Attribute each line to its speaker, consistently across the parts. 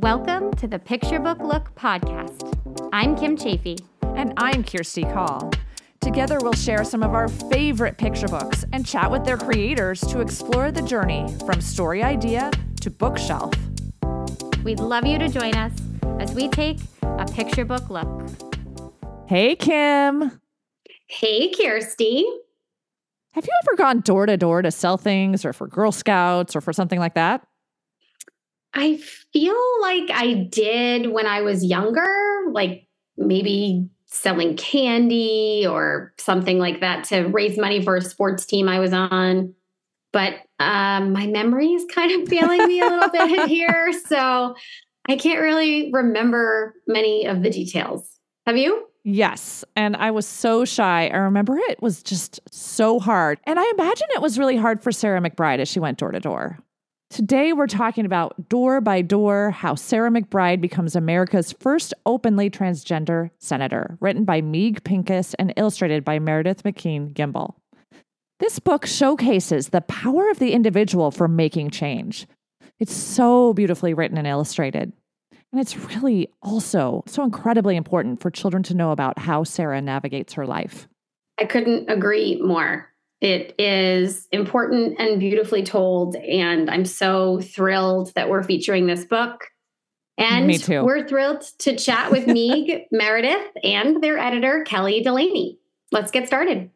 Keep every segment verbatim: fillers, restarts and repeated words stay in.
Speaker 1: Welcome to the Picture Book Look podcast. I'm Kim Chafee.
Speaker 2: And I'm Kirsty Call. Together we'll share some of our favorite picture books and chat with their creators to explore the journey from story idea to bookshelf.
Speaker 1: We'd love you to join us as we take a picture book look.
Speaker 2: Hey, Kim.
Speaker 1: Hey, Kirsty.
Speaker 2: Have you ever gone door to door to sell things or for Girl Scouts or for something like that?
Speaker 1: I feel like I did when I was younger, like maybe selling candy or something like that to raise money for a sports team I was on. But um, my memory is kind of failing me a little bit here. So I can't really remember many of the details. Have you?
Speaker 2: Yes. And I was so shy. I remember it was just so hard. And I imagine it was really hard for Sarah McBride as she went door to door. Today, we're talking about Door by Door, How Sarah McBride Becomes America's First Openly Transgender Senator, written by Meeg Pincus and illustrated by Meredith McKean Gimbel. This book showcases the power of the individual for making change. It's so beautifully written and illustrated. And it's really also so incredibly important for children to know about how Sarah navigates her life.
Speaker 1: I couldn't agree more. It is important and beautifully told, and I'm so thrilled that we're featuring this book. And
Speaker 2: Me too.
Speaker 1: We're thrilled to chat with Meeg, Meredith, and their editor, Kelly Delaney. Let's get started.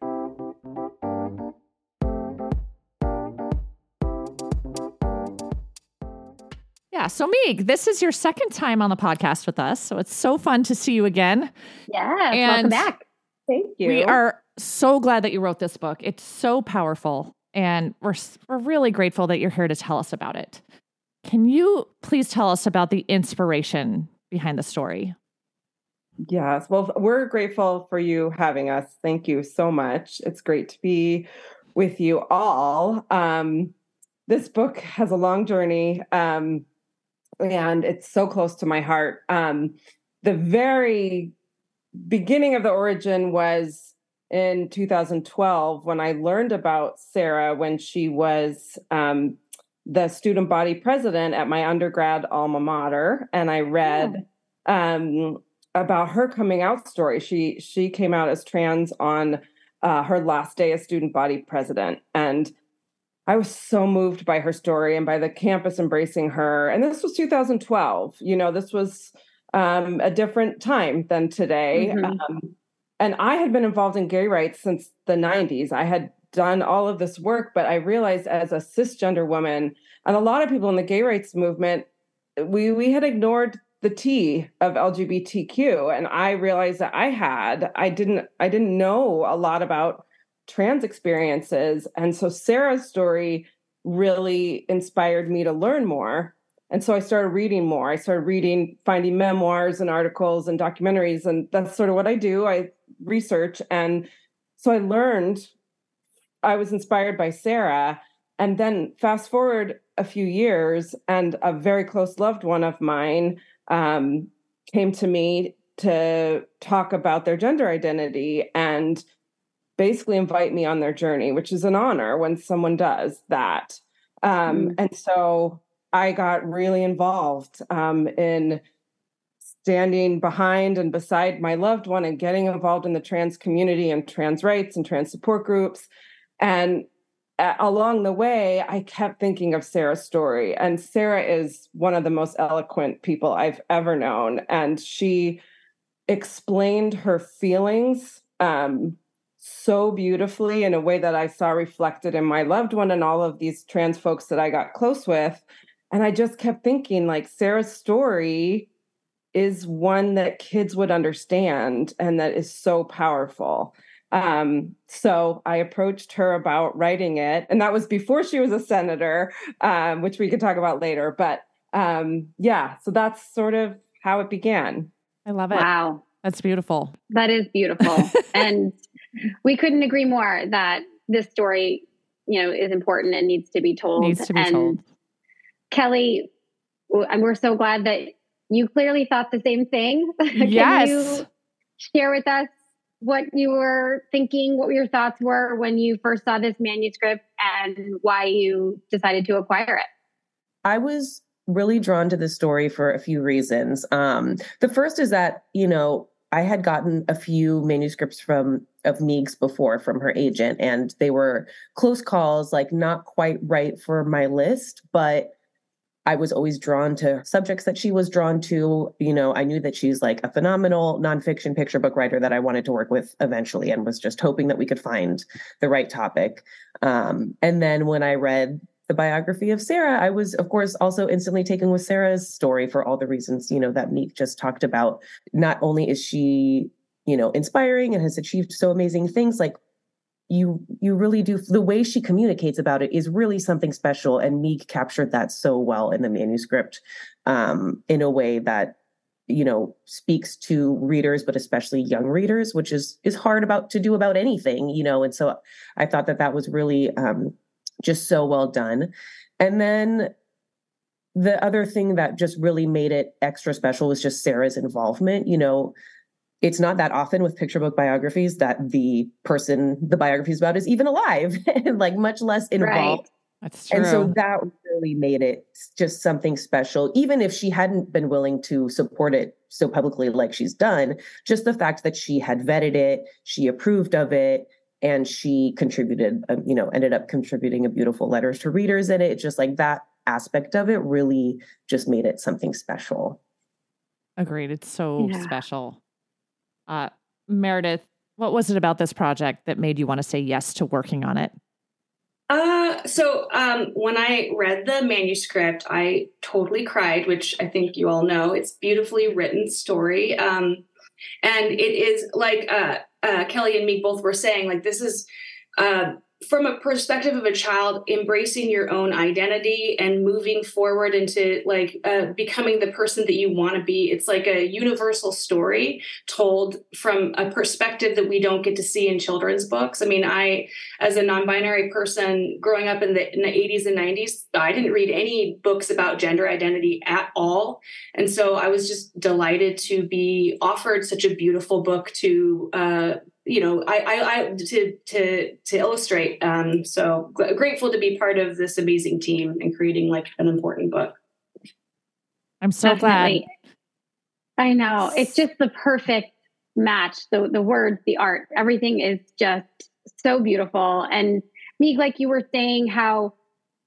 Speaker 2: Yeah, so Meeg, this is your second time on the podcast with us, so it's so fun to see you again.
Speaker 1: Yes,
Speaker 2: and
Speaker 1: welcome back.
Speaker 3: Thank you.
Speaker 2: We are so glad that you wrote this book. It's so powerful, and we're we're really grateful that you're here to tell us about it. Can you please tell us about the inspiration behind the story?
Speaker 3: Yes. Well, we're grateful for you having us. Thank you so much. It's great to be with you all. Um, this book has a long journey, um, and it's so close to my heart. Um, the very beginning of the origin was in two thousand twelve when I learned about Sarah when she was um, the student body president at my undergrad alma mater, and I read yeah. um, about her coming out story. She she came out as trans on uh, her last day as student body president, and I was so moved by her story and by the campus embracing her. And this was two thousand twelve. You know, this was Um, a different time than today.
Speaker 1: Mm-hmm.
Speaker 3: Um, and I had been involved in gay rights since the nineties. I had done all of this work, but I realized as a cisgender woman, and a lot of people in the gay rights movement, we we had ignored the T of L G B T Q. And I realized that I had, I didn't, I didn't know a lot about trans experiences. And so Sarah's story really inspired me to learn more. And so I started reading more. I started reading, finding memoirs and articles and documentaries. And that's sort of what I do. I research. And so I learned, I was inspired by Sarah. And then fast forward a few years, and a very close loved one of mine um, came to me to talk about their gender identity and basically invite me on their journey, which is an honor when someone does that. Um, mm. And so I got really involved um, in standing behind and beside my loved one and getting involved in the trans community and trans rights and trans support groups. And uh, along the way, I kept thinking of Sarah's story. And Sarah is one of the most eloquent people I've ever known. And she explained her feelings um, so beautifully in a way that I saw reflected in my loved one and all of these trans folks that I got close with. And I just kept thinking, like, Sarah's story is one that kids would understand and that is so powerful. Um, so I approached her about writing it. And that was before she was a senator, um, which we could talk about later. But um, yeah, so that's sort of how it began.
Speaker 2: I love it.
Speaker 1: Wow.
Speaker 2: That's beautiful.
Speaker 4: That is beautiful. And we couldn't agree more that this story, you know, is important and needs to be told.
Speaker 2: Needs to be
Speaker 4: and
Speaker 2: told.
Speaker 4: Kelly, and we're so glad that you clearly thought the same thing.
Speaker 2: Yes.
Speaker 4: Can you share with us what you were thinking, what your thoughts were when you first saw this manuscript and why you decided to acquire it?
Speaker 5: I was really drawn to the story for a few reasons. Um, the first is that, you know, I had gotten a few manuscripts from of Meeg's before from her agent, and they were close calls, like not quite right for my list, but I was always drawn to subjects that she was drawn to. You know, I knew that she's like a phenomenal nonfiction picture book writer that I wanted to work with eventually, and was just hoping that we could find the right topic. Um, and then when I read the biography of Sarah, I was, of course, also instantly taken with Sarah's story for all the reasons, you know, that Meeg just talked about. Not only is she, you know, inspiring and has achieved so amazing things, like you, you really do. The way she communicates about it is really something special. And Meeg captured that so well in the manuscript, um, in a way that, you know, speaks to readers, but especially young readers, which is, is hard about to do about anything, you know? And so I thought that that was really, um, just so well done. And then the other thing that just really made it extra special was just Sarah's involvement. You know, it's not that often with picture book biographies that the person the biography is about is even alive, and like much less involved.
Speaker 1: Right.
Speaker 2: That's true.
Speaker 5: And so that really made it just something special, even if she hadn't been willing to support it so publicly like she's done. Just the fact that she had vetted it, she approved of it, and she contributed, uh, you know, ended up contributing a beautiful letters to readers in it. Just like that aspect of it really just made it something special.
Speaker 2: Agreed. It's so
Speaker 4: Yeah.
Speaker 2: special. Uh, Meredith, what was it about this project that made you want to say yes to working on it?
Speaker 6: Uh, so um, when I read the manuscript, I totally cried, which I think you all know. It's beautifully written story. Um, and it is like uh, uh, Kelly and Meeg both were saying, like, this is uh, from a perspective of a child embracing your own identity and moving forward into like uh, becoming the person that you want to be. It's like a universal story told from a perspective that we don't get to see in children's books. I mean, I, as a non-binary person growing up in the, in the eighties and nineties, I didn't read any books about gender identity at all. And so I was just delighted to be offered such a beautiful book to, uh, you know, I, I, I to to to illustrate. Um, so g- grateful to be part of this amazing team and creating like an important book.
Speaker 2: I'm so
Speaker 4: Definitely.
Speaker 2: glad.
Speaker 4: I know. It's just the perfect match. The the words, the art, everything is just so beautiful. And Meeg, like you were saying, how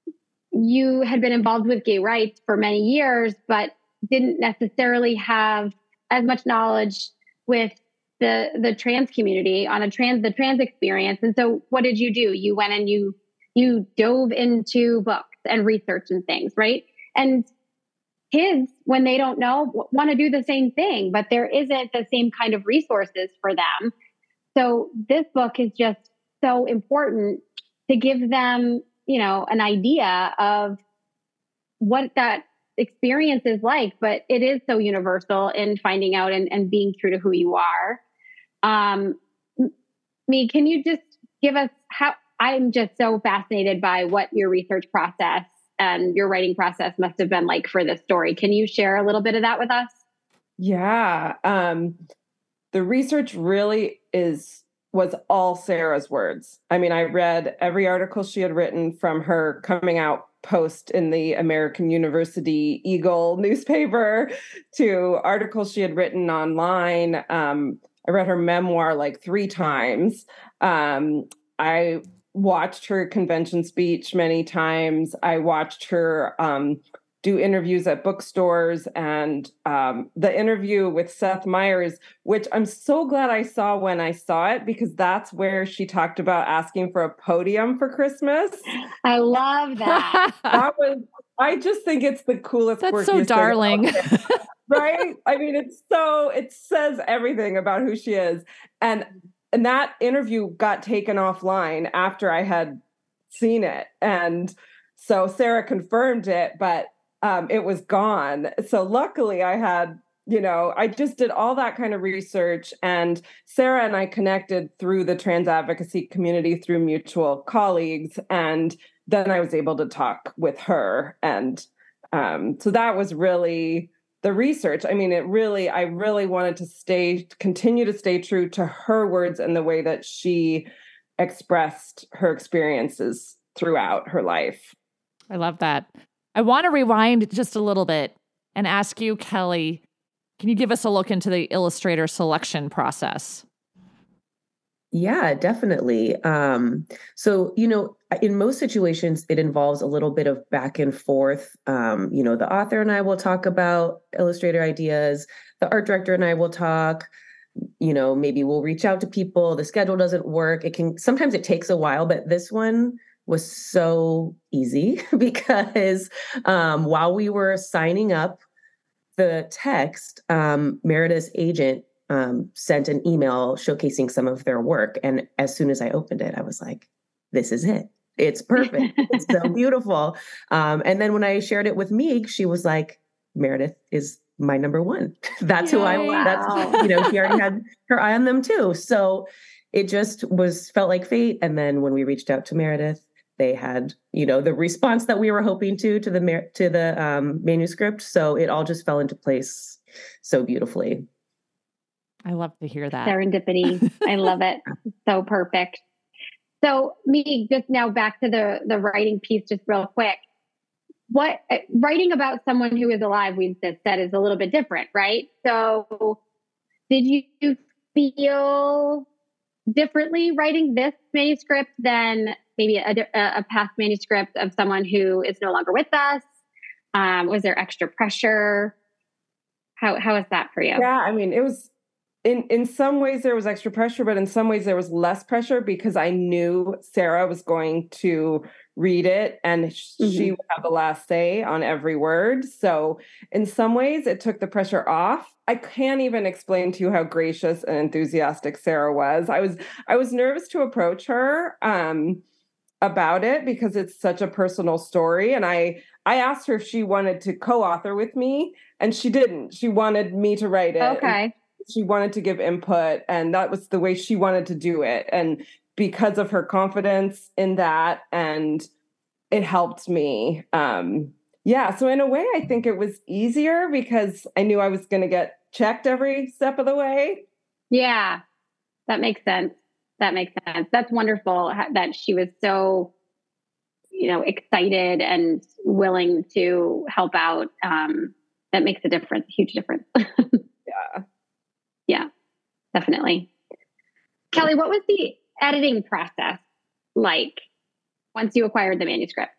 Speaker 4: you had been involved with gay rights for many years, but didn't necessarily have as much knowledge with the the trans community on a trans the trans experience. And so what did you do? You went and you you dove into books and research and things, right? And kids, when they don't know, w- want to do the same thing, but there isn't the same kind of resources for them. So this book is just so important to give them, you know, an idea of what that experience is like, but it is so universal in finding out and, and being true to who you are. Um, me, can you just give us how, I'm just so fascinated by what your research process and your writing process must have been like for this story. Can you share a little bit of that with us?
Speaker 3: Yeah. Um, the research really is, was all Sarah's words. I mean, I read every article she had written from her coming out post in the American University Eagle newspaper to articles she had written online. Um, I read her memoir like three times. Um, I watched her convention speech many times. I watched her um, do interviews at bookstores, and um, the interview with Seth Meyers, which I'm so glad I saw when I saw it, because that's where she talked about asking for a podium for Christmas.
Speaker 4: I love that.
Speaker 3: That was, I just think it's the coolest.
Speaker 2: That's so
Speaker 3: quirkiest
Speaker 2: darling.
Speaker 3: thing out there, right? I mean, it's so, it says everything about who she is. And and that interview got taken offline after I had seen it. And so Sarah confirmed it, but um, it was gone. So luckily I had, you know, I just did all that kind of research, and Sarah and I connected through the trans advocacy community through mutual colleagues. And then I was able to talk with her. And um, so that was really the research. I mean, it really, I really wanted to stay, continue to stay true to her words and the way that she expressed her experiences throughout her life.
Speaker 2: I love that. I want to rewind just a little bit and ask you, Kelly, can you give us a look into the illustrator selection process?
Speaker 5: Yeah, definitely. Um, so, you know, in most situations, it involves a little bit of back and forth. Um, you know, the author and I will talk about illustrator ideas. The art director and I will talk. You know, maybe we'll reach out to people. The schedule doesn't work. It can, sometimes it takes a while, but this one was so easy because um, while we were signing up the text, um, Meredith's agent Um, sent an email showcasing some of their work. And as soon as I opened it, I was like, this is it. It's perfect. It's so beautiful. Um, and then when I shared it with Meeg, she was like, Meredith is my number one. That's Yay. Who I want. That's, you know, she already had her eye on them too. So it just was, felt like fate. And then when we reached out to Meredith, they had, you know, the response that we were hoping to, to the, to the um, manuscript. So it all just fell into place so beautifully.
Speaker 2: I love to hear that.
Speaker 4: Serendipity. I love it. So perfect. So me, just now back to the, the writing piece, just real quick. What writing about someone who is alive, we've said, is a little bit different, right? So did you feel differently writing this manuscript than maybe a, a past manuscript of someone who is no longer with us? Um, was there extra pressure? How how was that for you?
Speaker 3: Yeah, I mean, it was, In in some ways there was extra pressure, but in some ways there was less pressure because I knew Sarah was going to read it and mm-hmm. she would have the last say on every word. So in some ways it took the pressure off. I can't even explain to you how gracious and enthusiastic Sarah was. I was I was nervous to approach her um, about it because it's such a personal story. And I I asked her if she wanted to co-author with me, and she didn't. She wanted me to write it.
Speaker 4: Okay.
Speaker 3: She wanted to give input, and that was the way she wanted to do it. And because of her confidence in that, and it helped me. Um, yeah. So in a way, I think it was easier because I knew I was going to get checked every step of the way.
Speaker 4: Yeah, that makes sense. That makes sense. That's wonderful that she was so, you know, excited and willing to help out. Um, that makes a difference, huge difference.
Speaker 3: Yeah.
Speaker 4: Yeah, definitely. Kelly, what was the editing process like once you acquired the manuscript?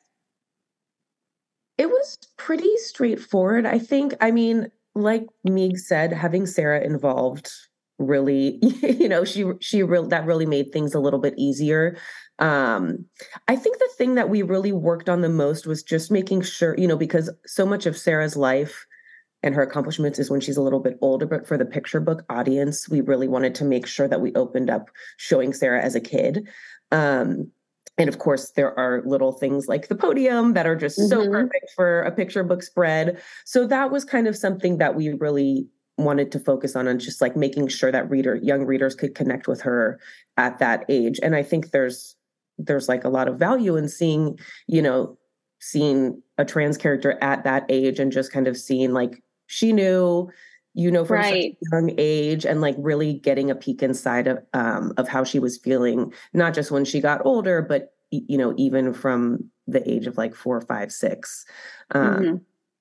Speaker 5: It was pretty straightforward, I think. I mean, like Meeg said, having Sarah involved really, you know, she she re- that really made things a little bit easier. Um, I think the thing that we really worked on the most was just making sure, you know, because so much of Sarah's life and her accomplishments is when she's a little bit older, but for the picture book audience, we really wanted to make sure that we opened up showing Sarah as a kid. Um, and of course, there are little things like the podium that are just mm-hmm. so perfect for a picture book spread. So that was kind of something that we really wanted to focus on, and just like making sure that reader, young readers could connect with her at that age. And I think there's, there's like a lot of value in seeing, you know, seeing a trans character at that age and just kind of seeing like, she knew, you know, from
Speaker 4: right.
Speaker 5: such a young age, and like really getting a peek inside of um, of how she was feeling, not just when she got older, but, you know, even from the age of like four, five, six. Um, mm-hmm.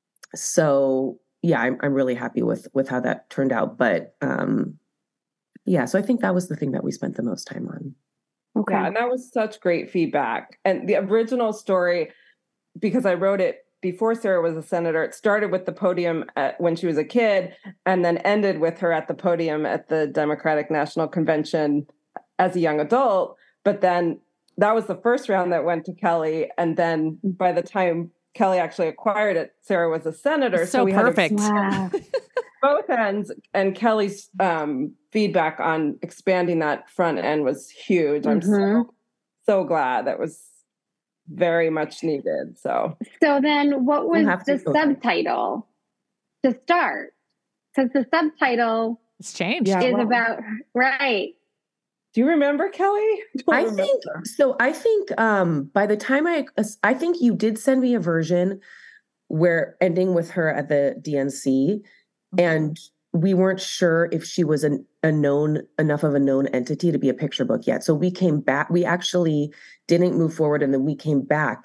Speaker 5: So, yeah, I'm I'm really happy with with how that turned out. But um, yeah, so I think that was the thing that we spent the most time on.
Speaker 3: Okay. Yeah, and that was such great feedback. And the original story, because I wrote it before Sarah was a senator, it started with the podium at, when she was a kid, and then ended with her at the podium at the Democratic National Convention as a young adult. But then that was the first round that went to Kelly. And then by the time Kelly actually acquired it, Sarah was a senator.
Speaker 2: So, so we perfect.
Speaker 4: Had wow.
Speaker 3: both ends. And Kelly's um, feedback on expanding that front end was huge. I'm mm-hmm. so, so glad. That was very much needed. So,
Speaker 4: so then what was we'll the subtitle to start? Because the subtitle
Speaker 2: it's changed.
Speaker 4: is
Speaker 3: yeah, well,
Speaker 4: about, right.
Speaker 3: Do you remember, Kelly?
Speaker 5: I remember. think so. I think um, by the time I, I think you did send me a version where ending with her at the D N C, mm-hmm. and we weren't sure if she was an, a known enough of a known entity to be a picture book yet. So we came back. We actually didn't move forward, and then we came back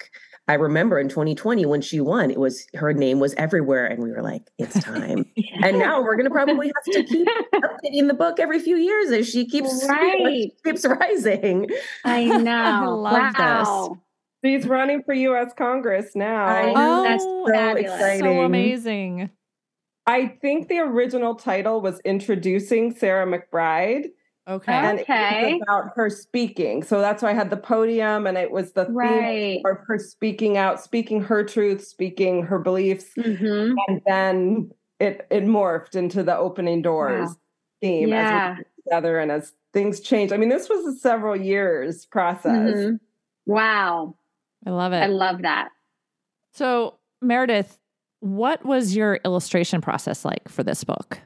Speaker 5: I remember in twenty twenty when she won, it was her name was everywhere, and we were like, "It's time." And now we're going to probably have to keep updating the book every few years as she keeps
Speaker 4: right.
Speaker 5: you know, she keeps rising.
Speaker 4: I know.
Speaker 2: I love
Speaker 4: wow.
Speaker 2: this.
Speaker 3: She's running for U S Congress now.
Speaker 5: I know.
Speaker 2: Oh,
Speaker 5: That's so
Speaker 4: fabulous.
Speaker 5: exciting.
Speaker 2: So amazing.
Speaker 3: I think the original title was Introducing Sarah McBride.
Speaker 2: Okay.
Speaker 3: And
Speaker 4: Okay.
Speaker 3: it was about her speaking. So that's why I had the podium, and it was the
Speaker 4: Right.
Speaker 3: theme of her speaking out, speaking her truth, speaking her beliefs.
Speaker 4: Mm-hmm.
Speaker 3: And then it it morphed into the Opening Doors
Speaker 4: Wow.
Speaker 3: theme
Speaker 4: Yeah.
Speaker 3: as we were together and as things changed. I mean, this was a several years process.
Speaker 4: Mhm. Wow.
Speaker 2: I love it.
Speaker 4: I love that.
Speaker 2: So, Meredith, what was your illustration process like for this book?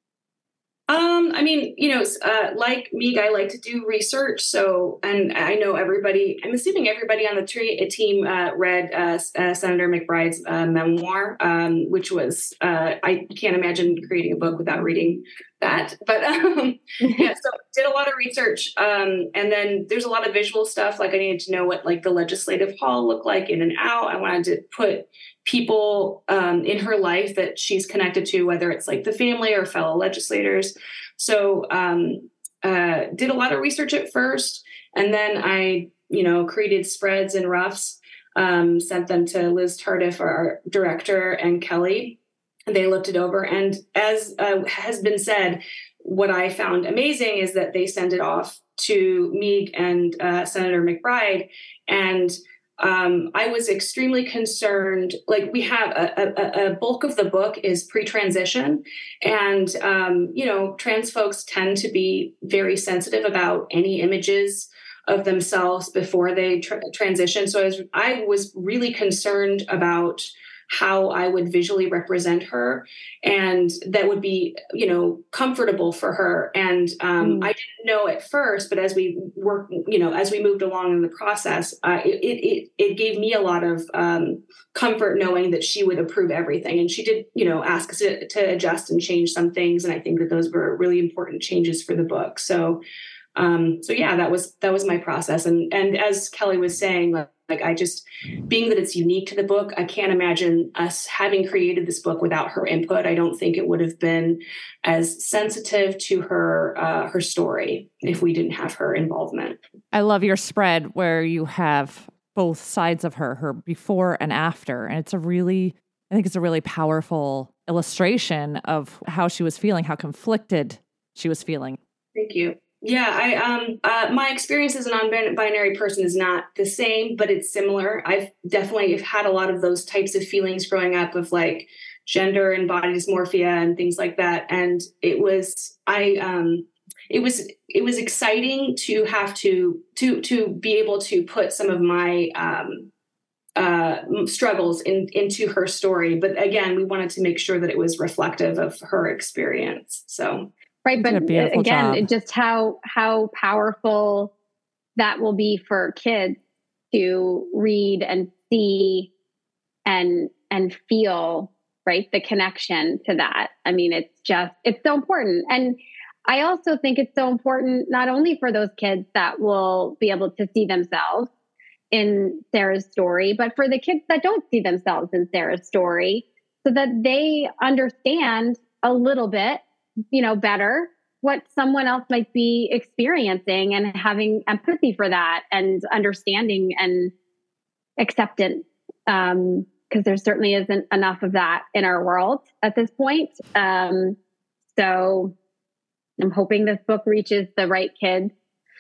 Speaker 6: Um, I mean, you know, uh, like Meeg, I like to do research. So, and I know everybody, I'm assuming everybody on the tre- team uh, read uh, uh, Senator McBride's uh, memoir, um, which was, uh, I can't imagine creating a book without reading that. But um, yeah, so did a lot of research. Um, and then there's a lot of visual stuff. Like I needed to know what like the legislative hall looked like in and out. I wanted to put people um, in her life that she's connected to, whether it's like the family or fellow legislators. So um, uh, did a lot of research at first, and then I, you know, created spreads and roughs, um, sent them to Liz Tardif, our director, and Kelly. And they looked it over. And as uh, has been said, what I found amazing is that they send it off to Meeg and uh, Senator McBride. And Um, I was extremely concerned. Like we have a, a, a bulk of the book is pre-transition, and um, you know, trans folks tend to be very sensitive about any images of themselves before they tra- transition. So I was, I was really concerned about how I would visually represent her, and that would be, you know, comfortable for her. And um, mm. I didn't know at first, but as we worked, you know, as we moved along in the process, uh, it, it it gave me a lot of um, comfort knowing that she would approve everything. And she did, you know, ask us to, to adjust and change some things, and I think that those were really important changes for the book. So, um, so yeah, that was that was my process. And and as Kelly was saying, like. Like I just, being that it's unique to the book, I can't imagine us having created this book without her input. I don't think it would have been as sensitive to her uh, her story if we didn't have her involvement.
Speaker 2: I love your spread where you have both sides of her, her before and after. And it's a really, I think it's a really powerful illustration of how she was feeling, how conflicted she was feeling.
Speaker 6: Thank you. Yeah, I um uh, my experience as a non-binary person is not the same, but it's similar. I've definitely had a lot of those types of feelings growing up of like gender and body dysmorphia and things like that. And it was I um it was it was exciting to have to to to be able to put some of my um uh struggles in into her story. But again, we wanted to make sure that it was reflective of her experience. So.
Speaker 4: Right. But again,
Speaker 2: job.
Speaker 4: just how how powerful that will be for kids to read and see and and feel, right, the connection to that. I mean, it's just, it's so important. And I also think it's so important, not only for those kids that will be able to see themselves in Sarah's story, but for the kids that don't see themselves in Sarah's story, so that they understand a little bit, you know, better what someone else might be experiencing, and having empathy for that and understanding and acceptance. Um, because there certainly isn't enough of that in our world at this point. Um, so I'm hoping this book reaches the right kids.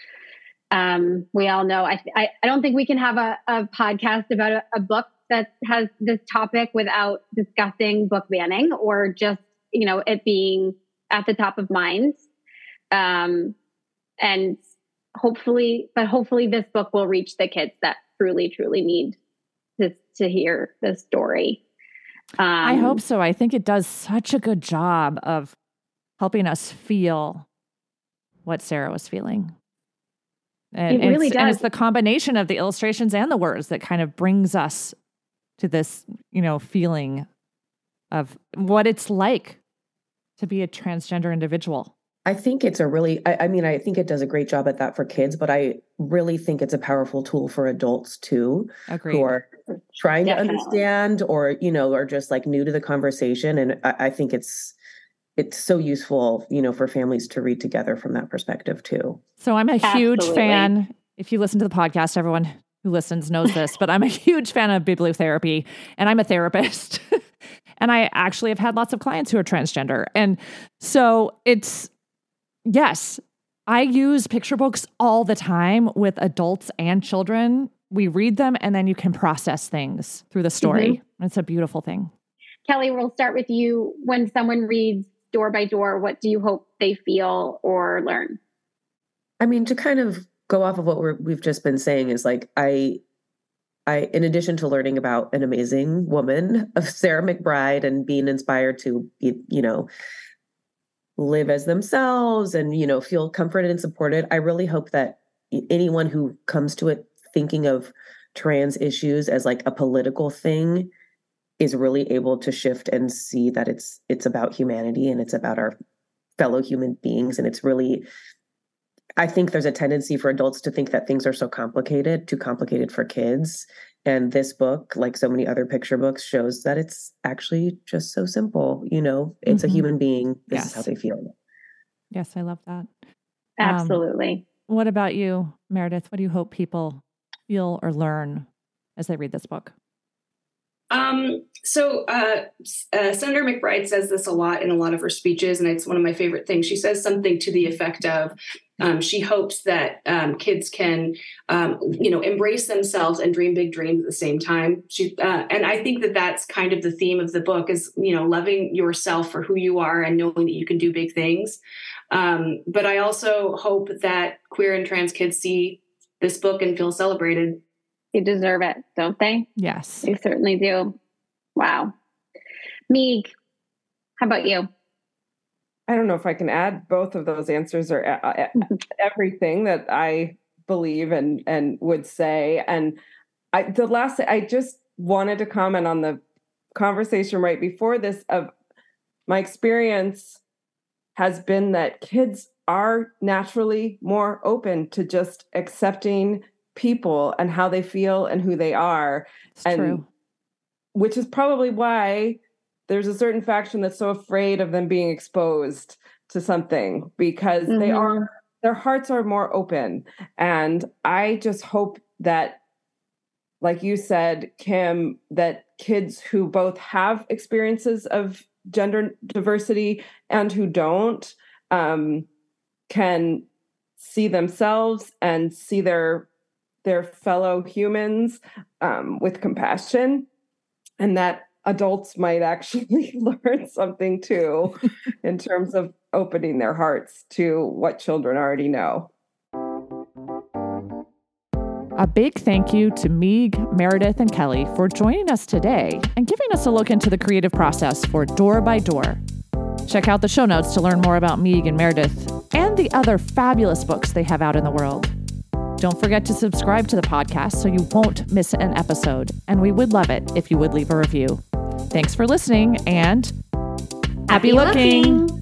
Speaker 4: Um, we all know, I, I, I don't think we can have a, a podcast about a, a book that has this topic without discussing book banning, or just, you know, it being at the top of minds. Um, and hopefully, but hopefully this book will reach the kids that truly, truly need to, to hear the story. Um,
Speaker 2: I hope so. I think it does such a good job of helping us feel what Sarah was feeling. And,
Speaker 4: it really
Speaker 2: it's,
Speaker 4: does.
Speaker 2: and it's the combination of the illustrations and the words that kind of brings us to this, you know, feeling of what it's like to be a transgender individual.
Speaker 5: I think it's a really, I, I mean, I think it does a great job at that for kids, but I really think it's a powerful tool for adults too,
Speaker 2: Agreed.
Speaker 5: who are trying
Speaker 4: Definitely.
Speaker 5: to understand or, you know, are just like new to the conversation. And I, I think it's, it's so useful, you know, for families to read together from that perspective too.
Speaker 2: So I'm a huge
Speaker 4: Absolutely.
Speaker 2: fan. If you listen to the podcast, everyone who listens knows this, but I'm a huge fan of bibliotherapy, and I'm a therapist. And I actually have had lots of clients who are transgender. And so it's, yes, I use picture books all the time with adults and children. We read them and then you can process things through the story. Mm-hmm. It's a beautiful thing.
Speaker 4: Kelly, we'll start with you. When someone reads Door by Door, what do you hope they feel or learn?
Speaker 5: I mean, to kind of go off of what we're, we've just been saying is like, I, I, in addition to learning about an amazing woman of Sarah McBride and being inspired to be, you know, live as themselves and, you know, feel comforted and supported, I really hope that anyone who comes to it thinking of trans issues as like a political thing is really able to shift and see that it's, it's about humanity and it's about our fellow human beings. And it's really, I think there's a tendency for adults to think that things are so complicated, too complicated for kids. And this book, like so many other picture books, shows that it's actually just so simple. You know, it's mm-hmm. a human being. This yes. is how they feel.
Speaker 2: Yes, I love that.
Speaker 4: Absolutely.
Speaker 2: Um, what about you, Meredith? What do you hope people feel or learn as they read this book?
Speaker 6: Um, so uh, uh, Senator McBride says this a lot in a lot of her speeches, and it's one of my favorite things. She says something to the effect of, um, she hopes that um, kids can, um, you know, embrace themselves and dream big dreams at the same time. She, uh, and I think that that's kind of the theme of the book is, you know, loving yourself for who you are and knowing that you can do big things. Um, but I also hope that queer and trans kids see this book and feel celebrated.
Speaker 4: They deserve it, don't they?
Speaker 2: Yes.
Speaker 4: They certainly do. Wow. Meeg, how about you?
Speaker 3: I don't know if I can add both of those answers or uh, everything that I believe and, and would say. And I, the last, I just wanted to comment on the conversation right before this of my experience has been that kids are naturally more open to just accepting people and how they feel and who they are.
Speaker 2: It's
Speaker 3: and
Speaker 2: true.
Speaker 3: Which is probably why there's a certain faction that's so afraid of them being exposed to something because mm-hmm. they are, their hearts are more open. And I just hope that, like you said, Kim, that kids who both have experiences of gender diversity and who don't um, can see themselves and see their their fellow humans um, with compassion, and that adults might actually learn something too in terms of opening their hearts to what children already know.
Speaker 2: A big thank you to Meeg, Meredith, and Kelly for joining us today and giving us a look into the creative process for Door by Door. Check out the show notes to learn more about Meeg and Meredith and the other fabulous books they have out in the world. Don't forget to subscribe to the podcast so you won't miss an episode, and we would love it if you would leave a review. Thanks for listening, and happy, happy looking! looking.